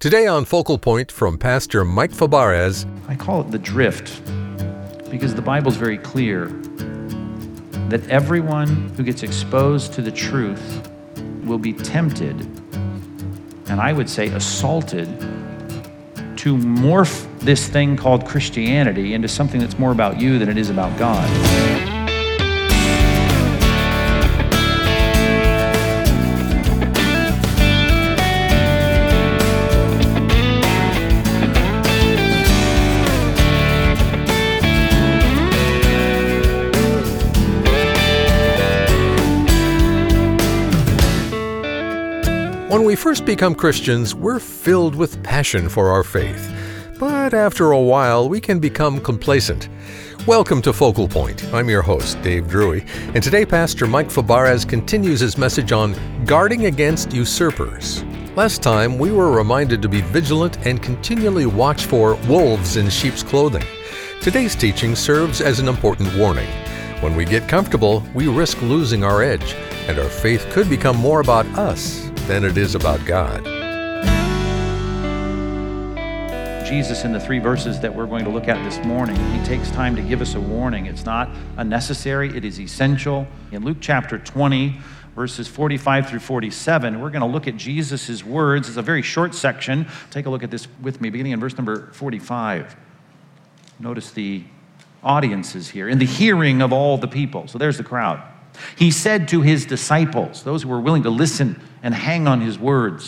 Today on Focal Point from Pastor Mike Fabarez. I call it the drift because the Bible's very clear that everyone who gets exposed to the truth will be tempted, and I would say assaulted, to morph this thing called Christianity into something that's more about you than it is about God. When we first become Christians, we're filled with passion for our faith. But after a while, we can become complacent. Welcome to Focal Point. I'm your host, Dave Drury, and today Pastor Mike Fabarez continues his message on guarding against usurpers. Last time, we were reminded to be vigilant and continually watch for wolves in sheep's clothing. Today's teaching serves as an important warning. When we get comfortable, we risk losing our edge, and our faith could become more about us than it is about God. Jesus, in the three verses that we're going to look at this morning, he takes time to give us a warning. It's not unnecessary, it is essential. In Luke chapter 20, verses 45 through 47, we're going to look at Jesus' words. It's a very short section. Take a look at this with me, beginning in verse number 45. Notice the audiences here. In the hearing of all the people. So there's the crowd. He said to his disciples, those who were willing to listen and hang on his words,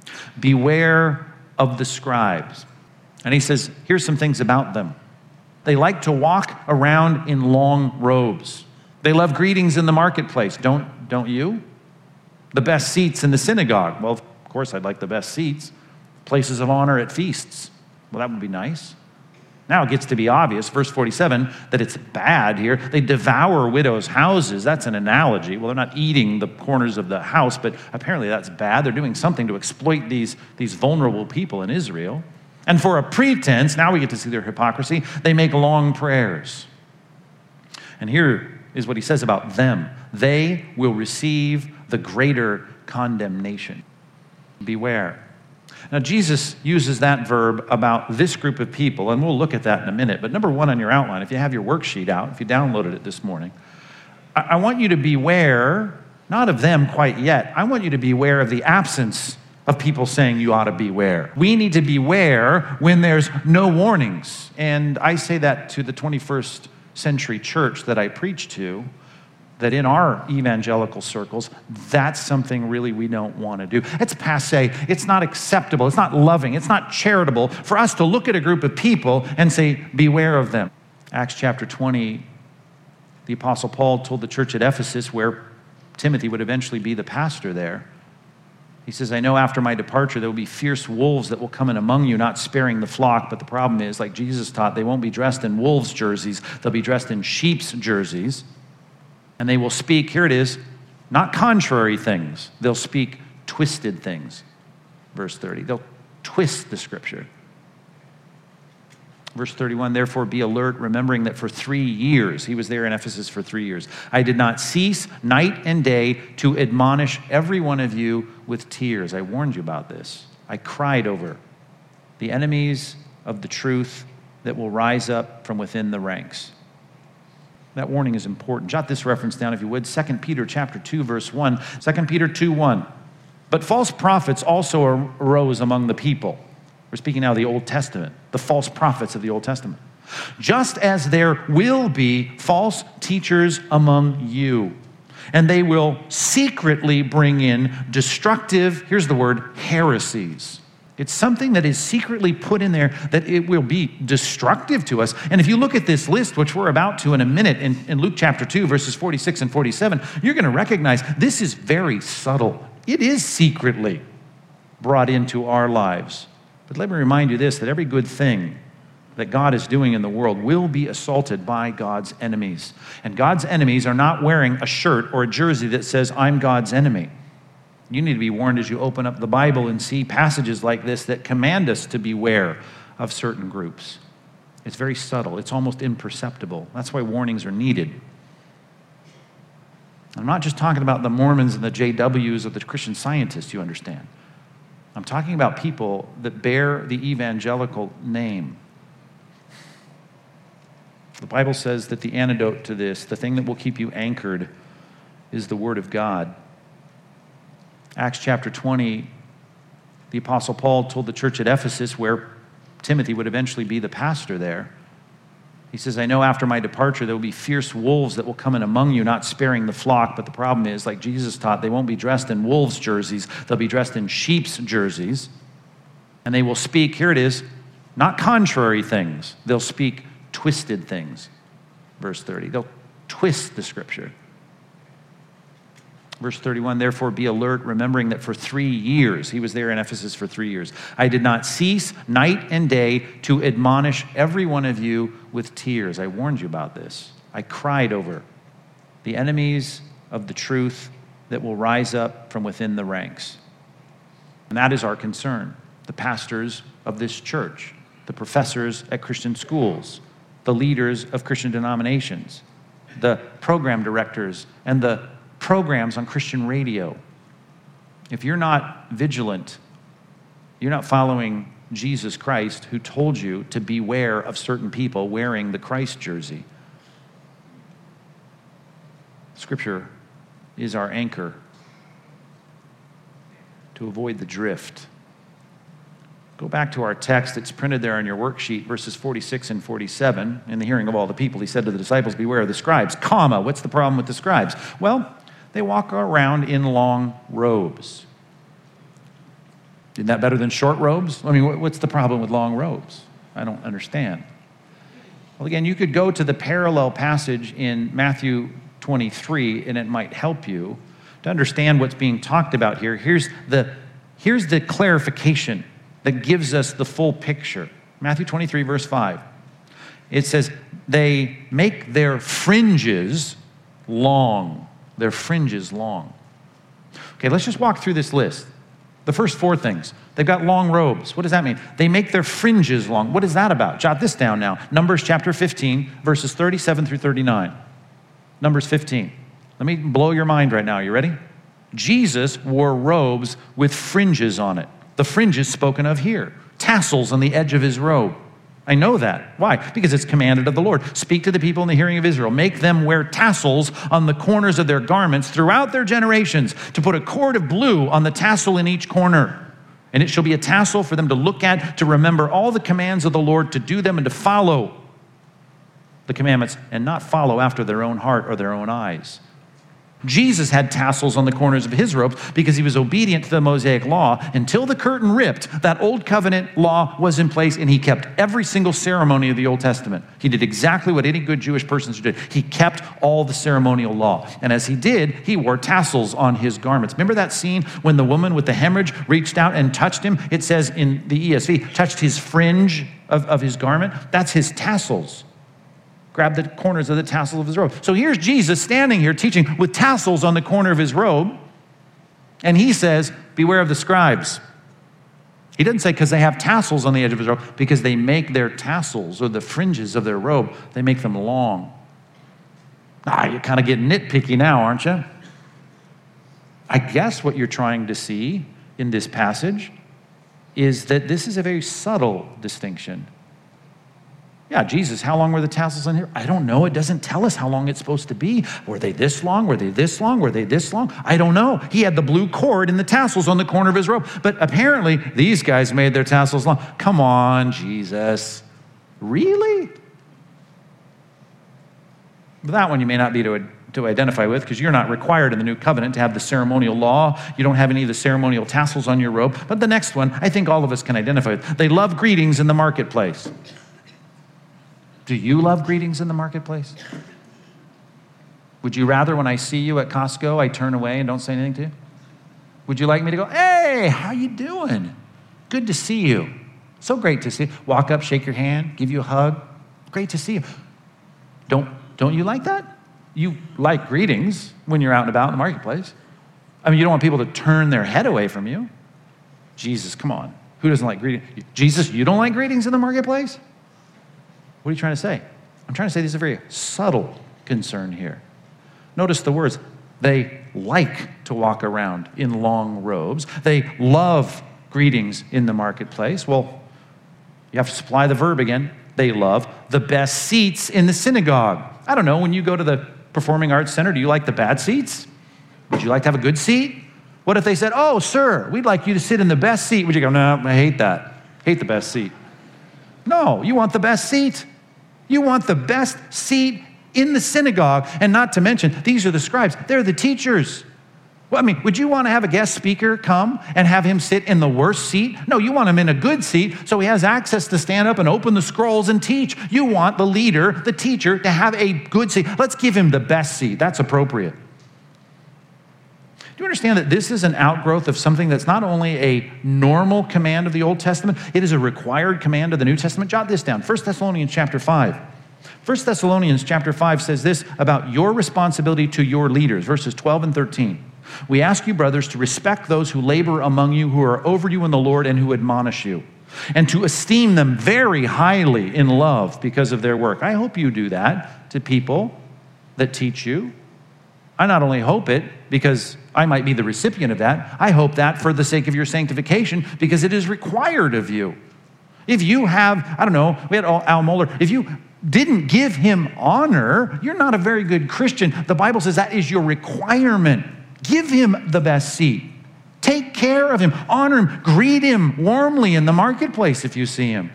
beware of the scribes. And he says, here's some things about them. They like to walk around in long robes. They love greetings in the marketplace. Don't you? The best seats in the synagogue. Well, of course, I'd like the best seats. Places of honor at feasts. Well, that would be nice. Now it gets to be obvious, verse 47, that it's bad here. They devour widows' houses. That's an analogy. Well, they're not eating the corners of the house, but apparently that's bad. They're doing something to exploit these vulnerable people in Israel. And for a pretense, now we get to see their hypocrisy, they make long prayers. And here is what he says about them. They will receive the greater condemnation. Beware. Now, Jesus uses that verb about this group of people, and we'll look at that in a minute. But number one on your outline, if you have your worksheet out, if you downloaded it this morning, I want you to beware, not of them quite yet. I want you to beware of the absence of people saying you ought to beware. We need to beware when there's no warnings. And I say that to the 21st century church that I preach to, that in our evangelical circles, that's something really we don't want to do. It's passé. It's not acceptable. It's not loving. It's not charitable for us to look at a group of people and say, beware of them. Acts chapter 20, the Apostle Paul told the church at Ephesus, where Timothy would eventually be the pastor there, he says, I know after my departure there will be fierce wolves that will come in among you, not sparing the flock. But the problem is, like Jesus taught, they won't be dressed in wolves' jerseys. They'll be dressed in sheep's jerseys. And they will speak, here it is, not contrary things. They'll speak twisted things. Verse 30. They'll twist the scripture. Verse 31, therefore be alert, remembering that for 3 years, he was there in Ephesus for 3 years, I did not cease night and day to admonish every one of you with tears. I warned you about this. I cried over the enemies of the truth that will rise up from within the ranks. That warning is important. Jot this reference down if you would. 2 Peter chapter 2, verse 1. 2 Peter 2:1. But false prophets also arose among the people. We're speaking now of the Old Testament, the false prophets of the Old Testament. Just as there will be false teachers among you, and they will secretly bring in destructive, here's the word, heresies. It's something that is secretly put in there that it will be destructive to us. And if you look at this list, which we're about to in a minute, in Luke chapter 2, verses 46 and 47, you're going to recognize this is very subtle. It is secretly brought into our lives. But let me remind you this, that every good thing that God is doing in the world will be assaulted by God's enemies. And God's enemies are not wearing a shirt or a jersey that says, I'm God's enemy. You need to be warned as you open up the Bible and see passages like this that command us to beware of certain groups. It's very subtle. It's almost imperceptible. That's why warnings are needed. I'm not just talking about the Mormons and the JWs or the Christian Scientists, you understand. I'm talking about people that bear the evangelical name. The Bible says that the antidote to this, the thing that will keep you anchored, is the Word of God. Acts chapter 20, the Apostle Paul told the church at Ephesus, where Timothy would eventually be the pastor there, he says, I know after my departure there will be fierce wolves that will come in among you, not sparing the flock. But the problem is, like Jesus taught, they won't be dressed in wolves' jerseys. They'll be dressed in sheep's jerseys. And they will speak, here it is, not contrary things. They'll speak twisted things. Verse 30. They'll twist the scripture. Verse 31, therefore be alert, remembering that for 3 years, he was there in Ephesus for 3 years, I did not cease night and day to admonish every one of you with tears. I warned you about this. I cried over the enemies of the truth that will rise up from within the ranks. And that is our concern. The pastors of this church, the professors at Christian schools, the leaders of Christian denominations, the program directors, and the programs on Christian radio. If you're not vigilant, you're not following Jesus Christ, who told you to beware of certain people wearing the Christ jersey. Scripture is our anchor to avoid the drift. Go back to our text that's printed there on your worksheet, verses 46 and 47. In the hearing of all the people, he said to the disciples, beware of the scribes, comma, what's the problem with the scribes? Well, they walk around in long robes. Isn't that better than short robes? I mean, what's the problem with long robes? I don't understand. Well, again, you could go to the parallel passage in Matthew 23, and it might help you to understand what's being talked about here. Here's the clarification that gives us the full picture. Matthew 23, verse 5. It says, they make their fringes long. Their fringes long. Okay, let's just walk through this list. The first 4 things. They've got long robes. What does that mean? They make their fringes long. What is that about? Jot this down now. Numbers chapter 15, verses 37 through 39. Numbers 15. Let me blow your mind right now. You ready? Jesus wore robes with fringes on it. The fringes spoken of here. Tassels on the edge of his robe. I know that. Why? Because it's commanded of the Lord. Speak to the people in the hearing of Israel. Make them wear tassels on the corners of their garments throughout their generations, to put a cord of blue on the tassel in each corner. And it shall be a tassel for them to look at, to remember all the commands of the Lord, to do them and to follow the commandments and not follow after their own heart or their own eyes. Jesus had tassels on the corners of his robes because he was obedient to the Mosaic law. Until the curtain ripped, that old covenant law was in place, and he kept every single ceremony of the Old Testament. He did exactly what any good Jewish person should do. He kept all the ceremonial law. And as he did, he wore tassels on his garments. Remember that scene when the woman with the hemorrhage reached out and touched him? It says in the ESV, touched his fringe of his garment. That's his tassels. Grab the corners of the tassel of his robe. So here's Jesus standing here teaching with tassels on the corner of his robe. And he says, beware of the scribes. He doesn't say because they have tassels on the edge of his robe, because they make their tassels or the fringes of their robe, they make them long. You're kind of getting nitpicky now, aren't you? I guess what you're trying to see in this passage is that this is a very subtle distinction. Yeah, Jesus, how long were the tassels in here? I don't know. It doesn't tell us how long it's supposed to be. Were they this long? Were they this long? Were they this long? I don't know. He had the blue cord and the tassels on the corner of his robe. But apparently, these guys made their tassels long. Come on, Jesus. Really? But that one you may not be to identify with, because you're not required in the new covenant to have the ceremonial law. You don't have any of the ceremonial tassels on your robe. But the next one, I think all of us can identify with. They love greetings in the marketplace. Do you love greetings in the marketplace? Would you rather when I see you at Costco, I turn away and don't say anything to you? Would you like me to go, hey, how you doing? Good to see you. So great to see you. Walk up, shake your hand, give you a hug. Great to see you. Don't you like that? You like greetings when you're out and about in the marketplace. I mean, you don't want people to turn their head away from you. Jesus, come on. Who doesn't like greetings? Jesus, you don't like greetings in the marketplace? What are you trying to say? I'm trying to say there's a very subtle concern here. Notice the words. They like to walk around in long robes. They love greetings in the marketplace. Well, you have to supply the verb again. They love the best seats in the synagogue. I don't know, when you go to the Performing Arts Center, do you like the bad seats? Would you like to have a good seat? What if they said, oh, sir, we'd like you to sit in the best seat? Would you go, no, I hate that. Hate the best seat. No, you want the best seat. You want the best seat in the synagogue. And not to mention, these are the scribes. They're the teachers. Well, I mean, would you want to have a guest speaker come and have him sit in the worst seat? No, you want him in a good seat so he has access to stand up and open the scrolls and teach. You want the leader, the teacher, to have a good seat. Let's give him the best seat. That's appropriate. Do you understand that this is an outgrowth of something that's not only a normal command of the Old Testament, it is a required command of the New Testament? Jot this down, 1 Thessalonians chapter 5. 1 Thessalonians chapter 5 says this about your responsibility to your leaders, verses 12 and 13. We ask you, brothers, to respect those who labor among you, who are over you in the Lord and who admonish you, and to esteem them very highly in love because of their work. I hope you do that to people that teach you. I not only hope it because I might be the recipient of that, I hope that for the sake of your sanctification because it is required of you. If you have, I don't know, we had Al Mohler, if you didn't give him honor, you're not a very good Christian. The Bible says that is your requirement. Give him the best seat. Take care of him. Honor him. Greet him warmly in the marketplace if you see him.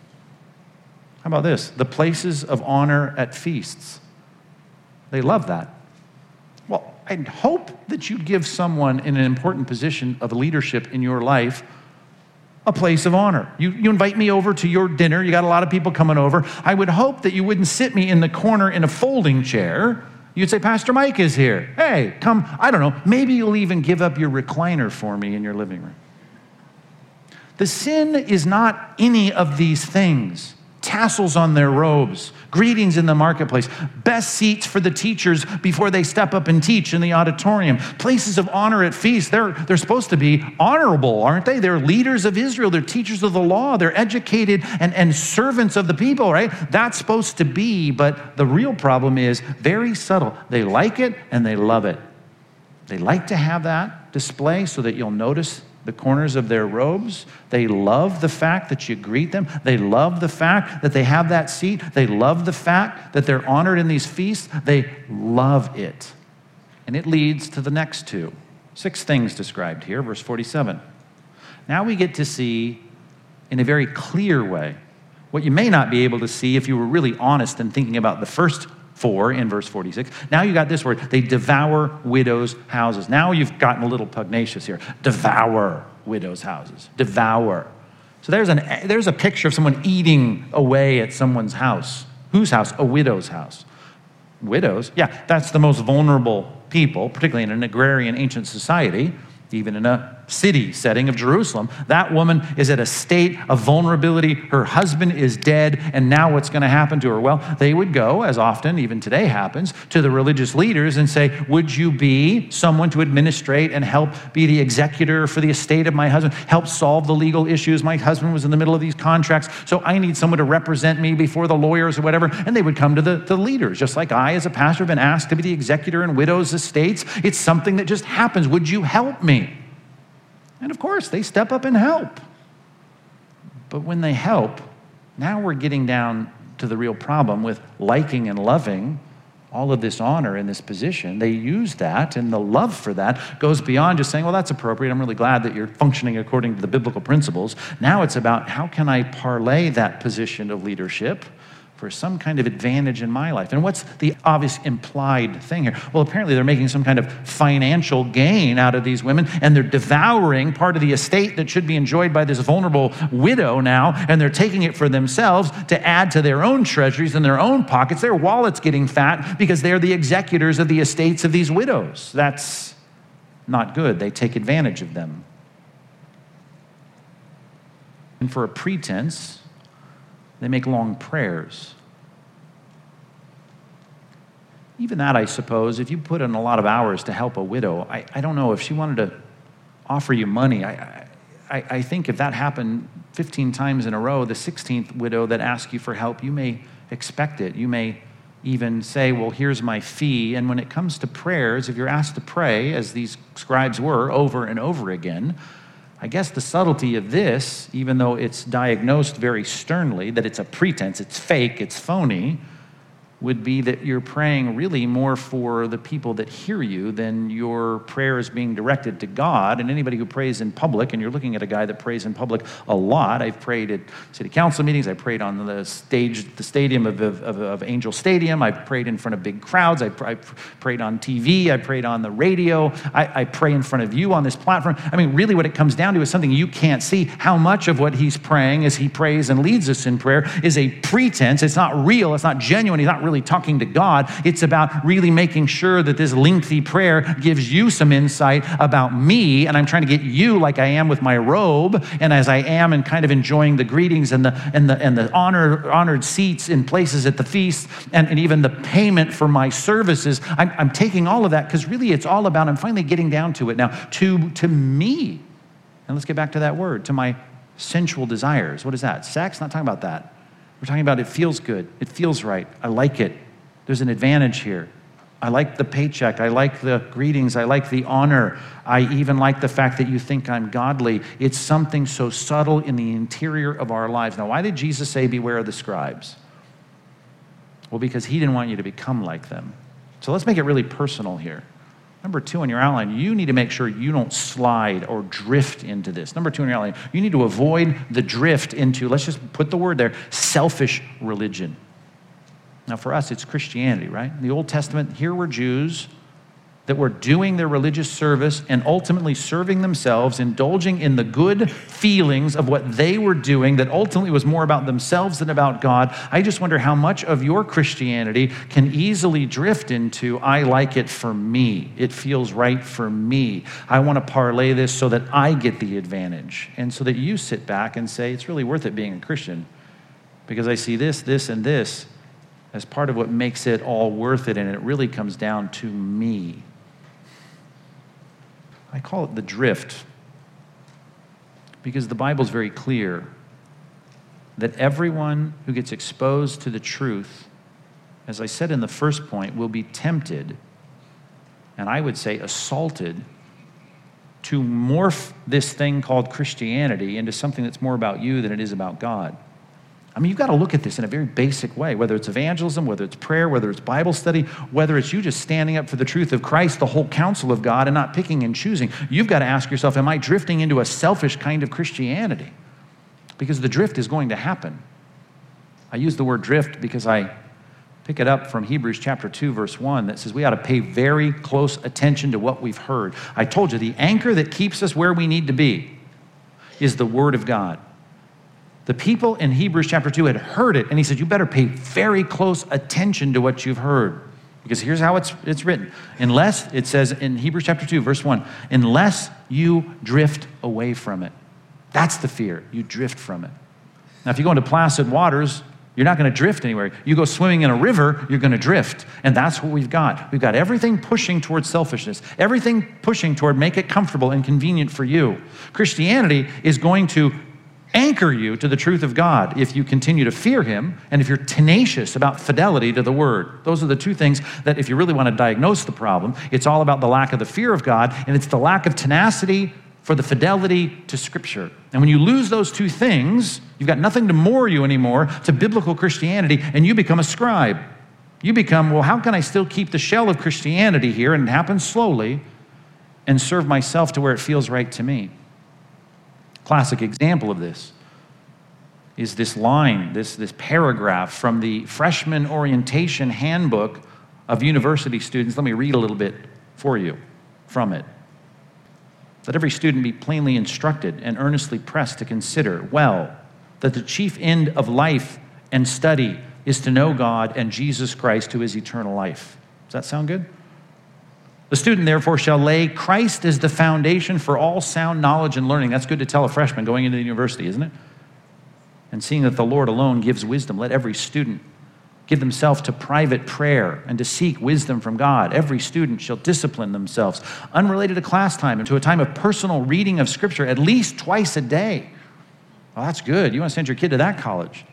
How about this? The places of honor at feasts. They love that. Well, I hope that you give someone in an important position of leadership in your life a place of honor. You invite me over to your dinner. You got a lot of people coming over. I would hope that you wouldn't sit me in the corner in a folding chair. You'd say, Pastor Mike is here. Hey, come. I don't know. Maybe you'll even give up your recliner for me in your living room. The sin is not any of these things. Tassels on their robes, greetings in the marketplace, best seats for the teachers before they step up and teach in the auditorium, places of honor at feasts. They're supposed to be honorable, aren't they? They're leaders of Israel. They're teachers of the law. They're educated and servants of the people, right? That's supposed to be, but the real problem is very subtle. They like it and they love it. They like to have that display so that you'll notice the corners of their robes. They love the fact that you greet them. They love the fact that they have that seat. They love the fact that they're honored in these feasts. They love it. And it leads to the next two. 6 things described here, verse 47. Now we get to see in a very clear way what you may not be able to see if you were really honest and thinking about the first 4 in verse 46. Now you got this word, they devour widows' houses. Now you've gotten a little pugnacious here. Devour widows' houses. Devour. So there's a picture of someone eating away at someone's house. Whose house? A widow's house. Widows? Yeah, that's the most vulnerable people, particularly in an agrarian ancient society, even in a city setting of Jerusalem. That woman is at a state of vulnerability. Her husband is dead, and now what's going to happen to her? Well, they would go, as often, even today happens, to the religious leaders and say, would you be someone to administrate and help be the executor for the estate of my husband, help solve the legal issues? My husband was in the middle of these contracts, so I need someone to represent me before the lawyers or whatever. And they would come to the leaders, just like I, as a pastor, have been asked to be the executor in widows' estates. It's something that just happens. Would you help me? And of course, they step up and help. But when they help, now we're getting down to the real problem with liking and loving all of this honor in this position. They use that, and the love for that goes beyond just saying, well, that's appropriate. I'm really glad that you're functioning according to the biblical principles. Now it's about how can I parlay that position of leadership for some kind of advantage in my life. And what's the obvious implied thing here? Well, apparently they're making some kind of financial gain out of these women, and they're devouring part of the estate that should be enjoyed by this vulnerable widow now, and they're taking it for themselves to add to their own treasuries and their own pockets. Their wallet's getting fat because they're the executors of the estates of these widows. That's not good. They take advantage of them. And for a pretense, they make long prayers. Even that, I suppose, if you put in a lot of hours to help a widow, I don't know if she wanted to offer you money. I think if that happened 15 times in a row, the 16th widow that asks you for help, you may expect it. You may even say, well, here's my fee. And when it comes to prayers, if you're asked to pray, as these scribes were over and over again, I guess the subtlety of this, even though it's diagnosed very sternly, that it's a pretense, it's fake, it's phony, would be that you're praying really more for the people that hear you than your prayer is being directed to God. And anybody who prays in public, and you're looking at a guy that prays in public a lot. I've prayed at city council meetings. I prayed on the stadium of Angel Stadium. I've prayed in front of big crowds. I prayed on TV. I prayed on the radio. I pray in front of you on this platform. I mean, really what it comes down to is something you can't see. How much of what he's praying as he prays and leads us in prayer is a pretense. It's not real. It's not genuine. He's not really talking to God. It's about really making sure that this lengthy prayer gives you some insight about me, and I'm trying to get you like I am with my robe, and as I am and kind of enjoying the greetings and the honored seats in places at the feast, and even the payment for my services. I'm taking all of that because really it's all about, I'm finally getting down to it now, to me. And let's get back to that word, to my sensual desires. What is that? Sex? Not talking about that. We're talking about it feels good. It feels right. I like it. There's an advantage here. I like the paycheck. I like the greetings. I like the honor. I even like the fact that you think I'm godly. It's something so subtle in the interior of our lives. Now, why did Jesus say, beware of the scribes? Well, because he didn't want you to become like them. So let's make it really personal here. Number 2 on your outline, you need to make sure you don't slide or drift into this. Number 2 on your outline, you need to avoid the drift into, let's just put the word there, selfish religion. Now for us, it's Christianity, right? In the Old Testament, here were Jews that were doing their religious service and ultimately serving themselves, indulging in the good feelings of what they were doing that ultimately was more about themselves than about God. I just wonder how much of your Christianity can easily drift into, I like it for me. It feels right for me. I want to parlay this so that I get the advantage. And so that you sit back and say, it's really worth it being a Christian because I see this, this, and this as part of what makes it all worth it, and it really comes down to me. I call it the drift because the Bible's very clear that everyone who gets exposed to the truth, as I said in the first point, will be tempted, and I would say assaulted, to morph this thing called Christianity into something that's more about you than it is about God. I mean, you've got to look at this in a very basic way, whether it's evangelism, whether it's prayer, whether it's Bible study, whether it's you just standing up for the truth of Christ, the whole counsel of God, and not picking and choosing. You've got to ask yourself, am I drifting into a selfish kind of Christianity? Because the drift is going to happen. I use the word drift because I pick it up from Hebrews chapter 2, verse 1, that says we ought to pay very close attention to what we've heard. I told you, the anchor that keeps us where we need to be is the Word of God. The people in Hebrews chapter 2 had heard it, and he said, you better pay very close attention to what you've heard. Because here's how it's written. Unless, it says in Hebrews chapter 2, verse 1, unless you drift away from it. That's the fear. You drift from it. Now, if you go into placid waters, you're not going to drift anywhere. You go swimming in a river, you're going to drift. And that's what we've got. We've got everything pushing towards selfishness, everything pushing toward make it comfortable and convenient for you. Christianity is going to anchor you to the truth of God if you continue to fear him and if you're tenacious about fidelity to the word. Those are the two things that if you really want to diagnose the problem, it's all about the lack of the fear of God, and it's the lack of tenacity for the fidelity to Scripture. And when you lose those two things, you've got nothing to moor you anymore to biblical Christianity, and you become a scribe. You become, well, how can I still keep the shell of Christianity here, and it happens slowly, and serve myself to where it feels right to me? Classic example of this is this line, this paragraph from the freshman orientation handbook of university students. Let me read a little bit for you from it. Let every student be plainly instructed and earnestly pressed to consider well that the chief end of life and study is to know God and Jesus Christ, who is eternal life. Does that sound good? The student, therefore, shall lay Christ as the foundation for all sound knowledge and learning. That's good to tell a freshman going into the university, isn't it? And seeing that the Lord alone gives wisdom, let every student give themselves to private prayer and to seek wisdom from God. Every student shall discipline themselves, unrelated to class time, and to a time of personal reading of Scripture at least twice a day. Well, that's good. You want to send your kid to that college.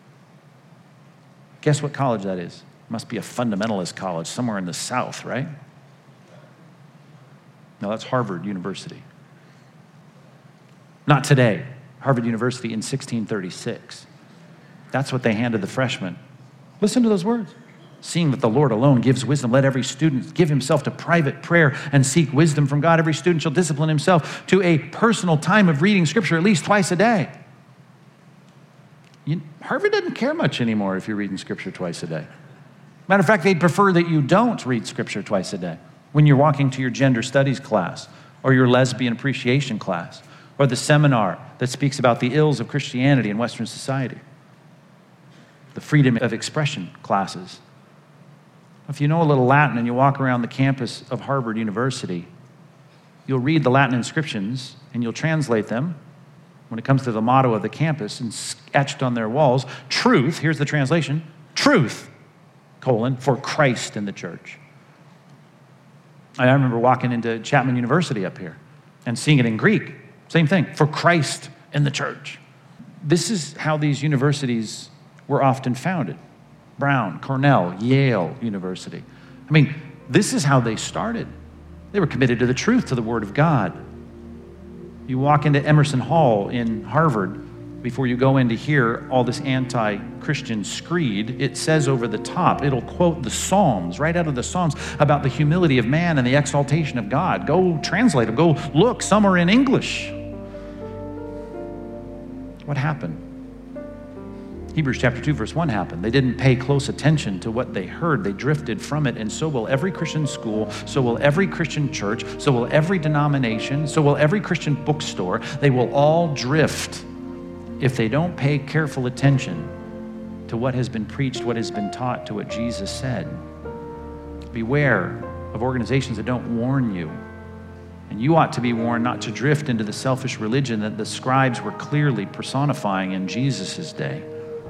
Guess what college that is? It must be a fundamentalist college somewhere in the South, right? No, that's Harvard University. Not today. Harvard University in 1636. That's what they handed the freshmen. Listen to those words. Seeing that the Lord alone gives wisdom, let every student give himself to private prayer and seek wisdom from God. Every student shall discipline himself to a personal time of reading Scripture at least twice a day. Harvard doesn't care much anymore if you're reading Scripture twice a day. Matter of fact, they'd prefer that you don't read Scripture twice a day when you're walking to your gender studies class or your lesbian appreciation class or the seminar that speaks about the ills of Christianity in Western society, the freedom of expression classes. If you know a little Latin and you walk around the campus of Harvard University, you'll read the Latin inscriptions and you'll translate them when it comes to the motto of the campus and etched on their walls, truth, here's the translation, truth, for Christ in the church. I remember walking into Chapman University up here and seeing it in Greek, same thing, for Christ in the church. This is how these universities were often founded. Brown, Cornell, Yale University. I mean, this is how they started. They were committed to the truth, to the Word of God. You walk into Emerson Hall in Harvard, before you go in to hear all this anti-Christian screed, it says over the top, it'll quote the Psalms, right out of the Psalms, about the humility of man and the exaltation of God. Go translate them, go look, some are in English. What happened? Hebrews chapter 2, verse 1 happened. They didn't pay close attention to what they heard. They drifted from it, and so will every Christian school, so will every Christian church, so will every denomination, so will every Christian bookstore. They will all drift if they don't pay careful attention to what has been preached, what has been taught, to what Jesus said. Beware of organizations that don't warn you. And you ought to be warned not to drift into the selfish religion that the scribes were clearly personifying in Jesus' day.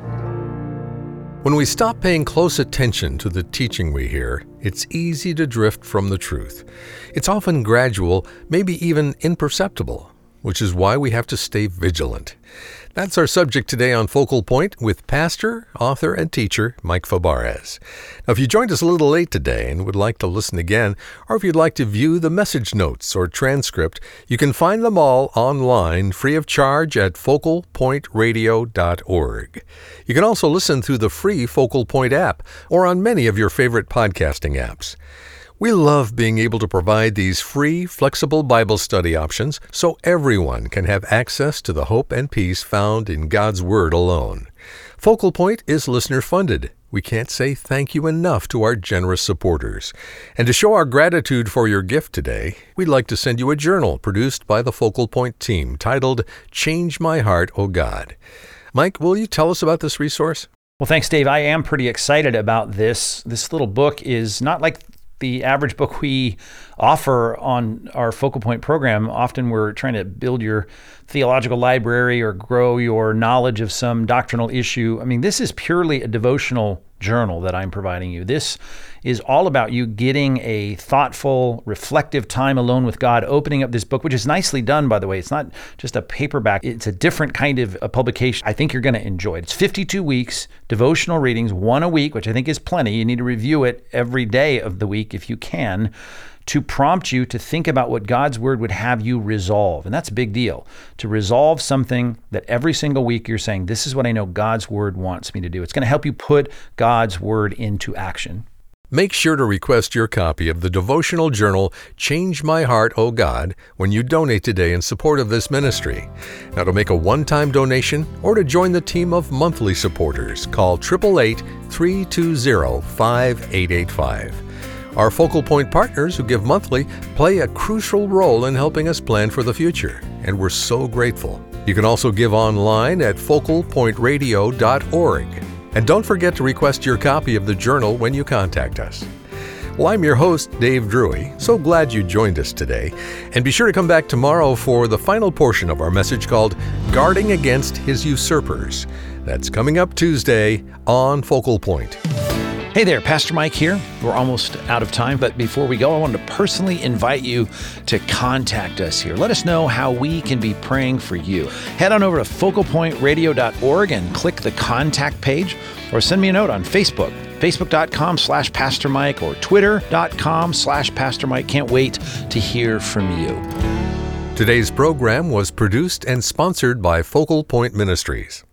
When we stop paying close attention to the teaching we hear, it's easy to drift from the truth. It's often gradual, maybe even imperceptible, which is why we have to stay vigilant. That's our subject today on Focal Point with pastor, author, and teacher Mike Fabarez. Now, if you joined us a little late today and would like to listen again, or if you'd like to view the message notes or transcript, you can find them all online free of charge at focalpointradio.org. You can also listen through the free Focal Point app or on many of your favorite podcasting apps. We love being able to provide these free, flexible Bible study options so everyone can have access to the hope and peace found in God's Word alone. Focal Point is listener-funded. We can't say thank you enough to our generous supporters. And to show our gratitude for your gift today, we'd like to send you a journal produced by the Focal Point team titled, Change My Heart, O God. Mike, will you tell us about this resource? Well, thanks, Dave. I am pretty excited about this. This little book is not like the average book we offer on our Focal Point program. Often we're trying to build your theological library or grow your knowledge of some doctrinal issue. I mean, this is purely a devotional journal that I'm providing you. This is all about you getting a thoughtful, reflective time alone with God, opening up this book, which is nicely done, by the way. It's not just a paperback. It's a different kind of a publication. I think you're going to enjoy it. It's 52 weeks, devotional readings, one a week, which I think is plenty. You need to review it every day of the week if you can, to prompt you to think about what God's Word would have you resolve. And that's a big deal, to resolve something that every single week you're saying, this is what I know God's Word wants me to do. It's going to help you put God's Word into action. Make sure to request your copy of the devotional journal, Change My Heart, O God, when you donate today in support of this ministry. Now, to make a one-time donation or to join the team of monthly supporters, call 888-320-5885. Our Focal Point partners who give monthly play a crucial role in helping us plan for the future, and we're so grateful. You can also give online at focalpointradio.org. And don't forget to request your copy of the journal when you contact us. Well, I'm your host, Dave Drury. So glad you joined us today. And be sure to come back tomorrow for the final portion of our message called Guarding Against His Usurpers. That's coming up Tuesday on Focal Point. Hey there, Pastor Mike here. We're almost out of time, but before we go, I wanted to personally invite you to contact us here. Let us know how we can be praying for you. Head on over to focalpointradio.org and click the contact page, or send me a note on Facebook, facebook.com/Pastor Mike or twitter.com/Pastor Mike. Can't wait to hear from you. Today's program was produced and sponsored by Focal Point Ministries.